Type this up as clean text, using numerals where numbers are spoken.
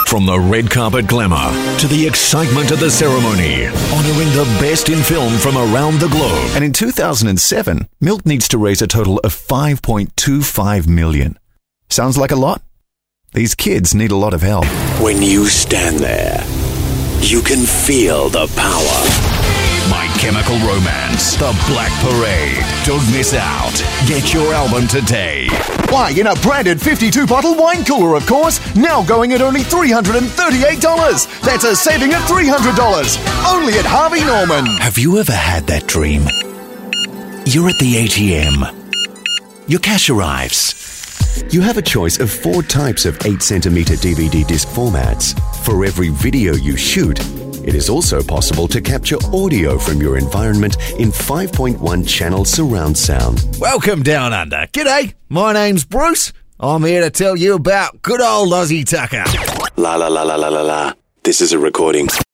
From the red carpet glamour to the excitement of the ceremony, honouring the best in film from around the globe. And in 2007, Milk needs to raise a total of $5.25 million. Sounds like a lot? These kids need a lot of help. When you stand there, you can feel the power. My Chemical Romance, The Black Parade. Don't miss out. Get your album today. Why, in a branded 52-bottle wine cooler, of course. Now going at only $338. That's a saving of $300. Only at Harvey Norman. Have you ever had that dream? You're at the ATM. Your cash arrives. You have a choice of 4 types of 8cm DVD disc formats. For every video you shoot, it is also possible to capture audio from your environment in 5.1 channel surround sound. Welcome down under. G'day, my name's Bruce. I'm here to tell you about good old Aussie Tucker. La la la la la la la. This is a recording.